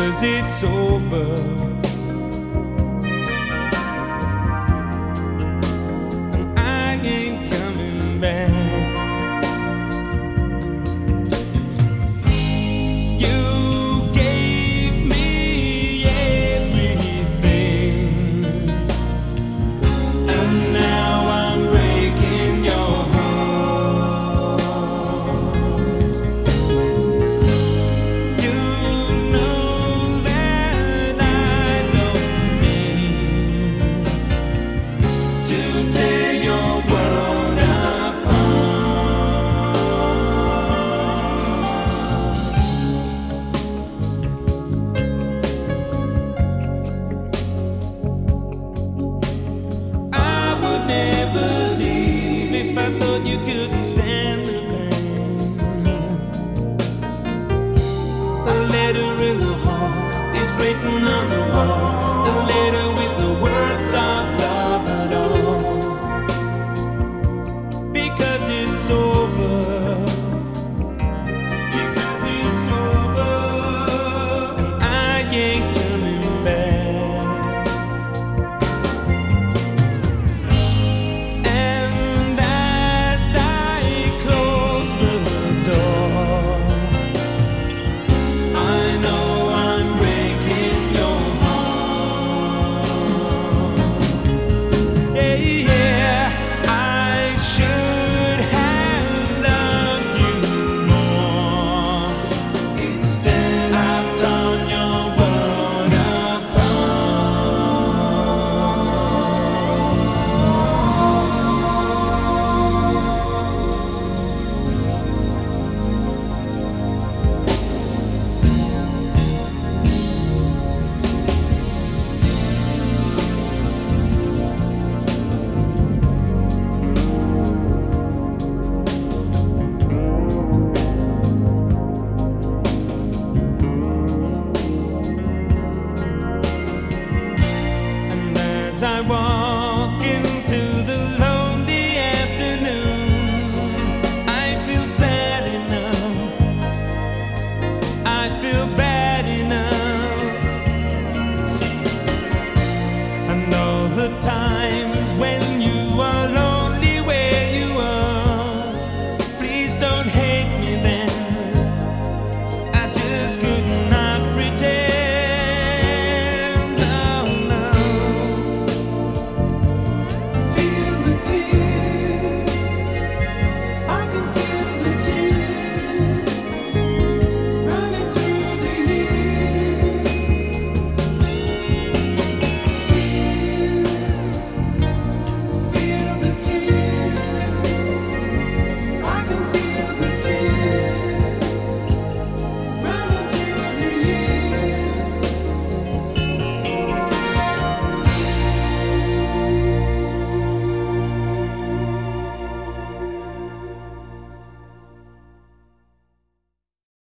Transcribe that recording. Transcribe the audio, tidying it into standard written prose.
'cause it's over. And I ain't coming back. You gave me everything, and now I'm breaking your heart. You know that I don't mean to tear your world apart. I would never leave if I thought you couldn't stand the pain. A letter in the hall is written on the wall, a letter with no words of love at all. Because it's over, because it's over, and I ain't coming back. And as I close the door, I know I'm breaking your heart. Yeah, yeah, I should have loved you more. Instead, I've torn your world And as I walk into the lonely afternoon, I feel sad enough, I feel bad enough, and all the time